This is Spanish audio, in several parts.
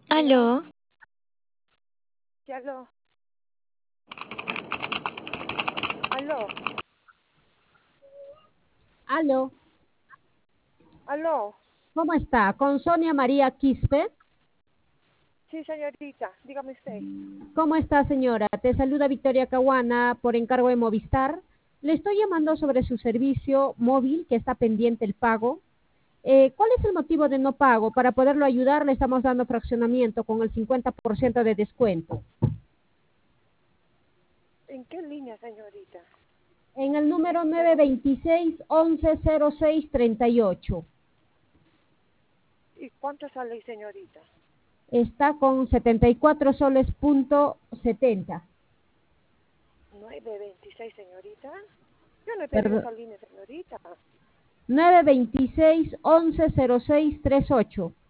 Aló, Sí, aló, aló, Aló, aló. ¿cómo está? Con Sonia María Quispe. Sí, señorita, dígame usted. ¿Cómo está, señora? Te saluda Victoria Caguana por encargo de Movistar. Le estoy llamando sobre su servicio móvil que está pendiente el pago. ¿Cuál es el motivo de no pago? Para poderlo ayudar le estamos dando fraccionamiento con el 50% de descuento. ¿En qué línea, señorita? En el número Perdón. 926-1106-38. ¿Y cuánto sale, ahí, señorita? Está con 74 soles punto 70. 926, señorita. Yo no he pedido Perdón. esa línea, señorita. 926-1106-38.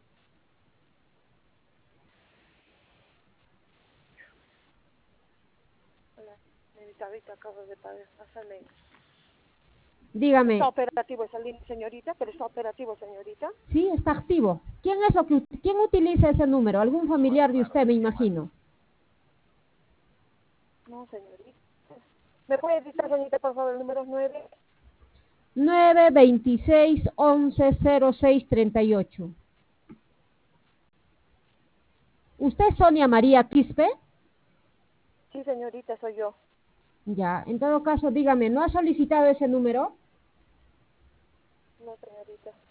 Hola, señorita, ahorita acabo de pagar. Pásame. ¿Está Dígame, operativo esa línea, señorita? ¿Pero está operativo, señorita? sí, está activo. ¿Quién utiliza ese número? Algún familiar de usted, me imagino. No, señorita. ¿Me puede dictar, señorita, por favor, el número 9? 926-1106-38. ¿Usted es Sonia María Quispe? Sí, señorita, soy yo. Ya, en todo caso, dígame, ¿no ha solicitado ese número? No, señorita.